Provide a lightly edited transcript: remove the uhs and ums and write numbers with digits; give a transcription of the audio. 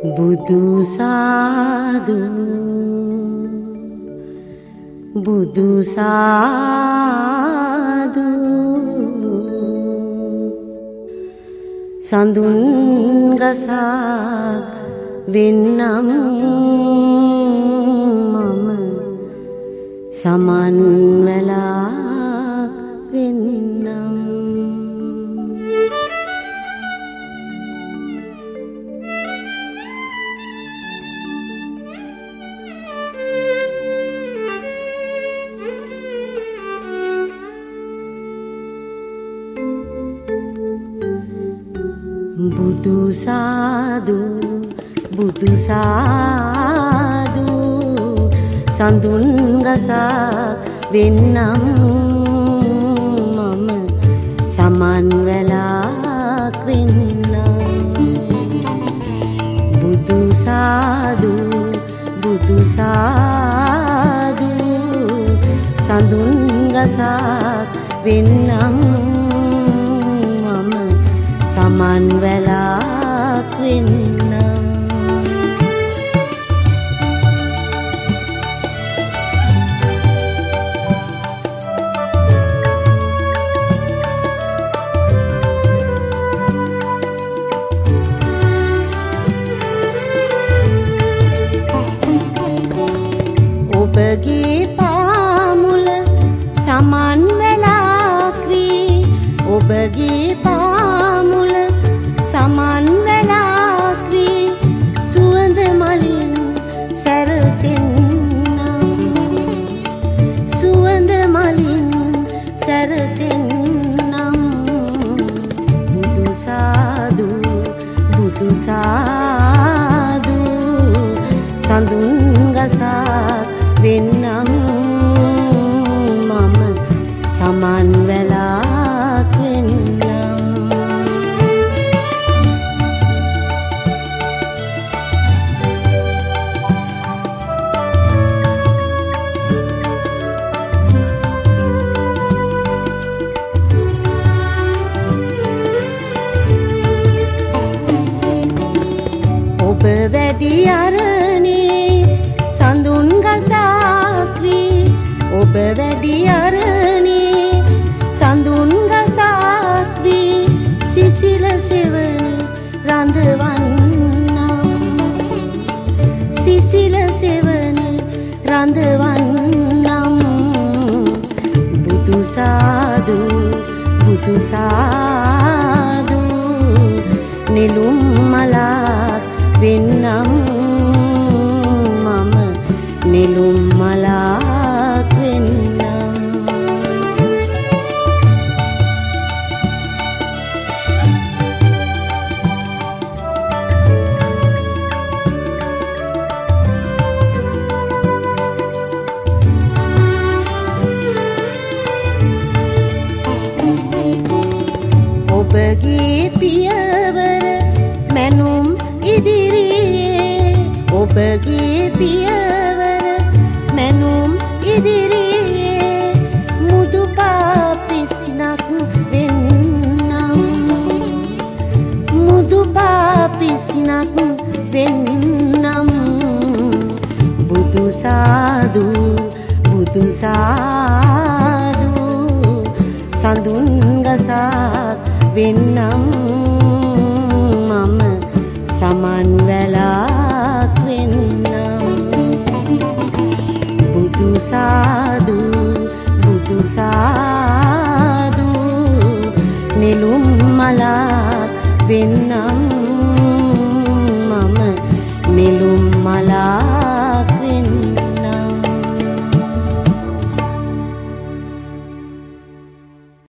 බුදු සාදු බුදු සාදු සඳුන් ගසක් වෙන්නම් මම සමන් වෙලාක් වෙන්නම් බුදු සාදු බුදු සාදු සඳුන් ගසක් වෙන්නම් මම සමන් වෙලාක් වෙන්නම් බුදු සාදු බුදු සාදු සඳුන් ගසක් වෙන්නම් සමන් වෙලාක් වෙන්නම් ඔබගේ පාමුල සමන් වෙලාක් වී ඔබගේ පාමුල සමන් වෙලාක් වී සුවඳ මලින් සැරසෙන්නම් සුවඳ මලින් සැරසෙන්නම් බුදු සාදු බුදු සාදු සඳුන් ගසක් වෙන්නම් මම සමන් වෙලාක් වෙන්නම් ඔබ වැඩි අරණේ සඳුන් ගසක් වී ඔබ වැඩි අරණේ සඳුන් ගසක් වී සිසිල සෙවන රඳවන්නම් සිසිල සෙවන රඳවන්නම් බුදු සාදු බුදු සාදු නෙළුම් මලක් වෙන්නම් මම නෙළුම් මලක් වෙන්නම් ඔබගේ පියවර මැනුම් ඉදිරියේ ඔබගේ පියවර මැනුම් ඉදිරියේ මුදු පාපිස්නක් වෙන්නම් මුදු පාපිස්නක් වෙන්නම් බුදු සාදු බුදු සාදු සඳුන් ගසක් වෙන්නම් මම සමන් වෙලාක් වෙන්නම් බුදු සාදු බුදු සාදු නෙළුම් මලක් වෙන්නම්